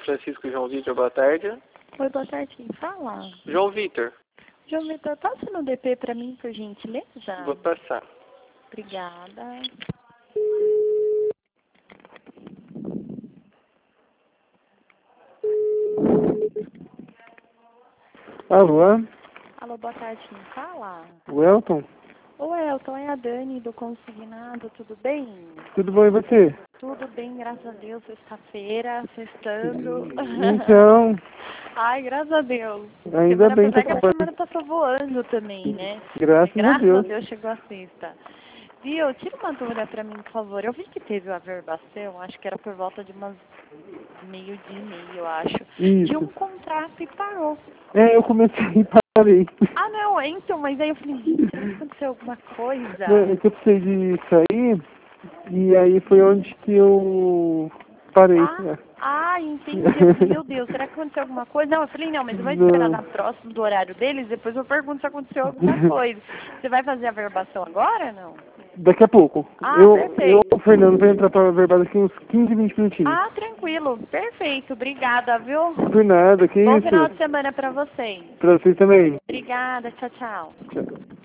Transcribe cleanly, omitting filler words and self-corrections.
Francisco João Vitor, boa tarde. Oi, boa tarde, quem fala? João Vitor, João Vitor, passa no DP pra mim, por gentileza? vou passar. Obrigada. Alô? Alô, boa tarde, quem fala? O Elton? Oi, Elton, é a Dani do Consignado, tudo bem? Tudo bom e você? Tudo bem, graças a Deus, sexta-feira, sextando. Então, Ai, graças a Deus. ainda Semana bem que passada, a semana passou voando também, né? Graças a Deus. Chegou a sexta. Viu, tira uma dúvida pra mim, por favor. Eu vi que teve uma averbação, acho que era por volta de umas meio-dia e meio, eu acho. De um Isso. contrato e parou. É, eu comecei e parei. Ah, não, então, mas aí eu falei, gente, será que aconteceu alguma coisa? É que eu precisei de sair e aí foi onde que eu parei. Entendi. Eu falei, meu Deus, será que aconteceu alguma coisa? Não, eu falei, não, mas eu vou esperar Não. na próxima do horário deles, depois eu pergunto se aconteceu alguma coisa. Você vai fazer a verbação agora, não? Daqui a pouco. Perfeito. O Fernando vai entrar para a verbada daqui uns 15, 20 minutinhos. Tranquilo. Perfeito. Obrigada, viu? Por nada, que Bom isso? final de semana pra vocês. Pra vocês também. Obrigada. Tchau, tchau. Tchau.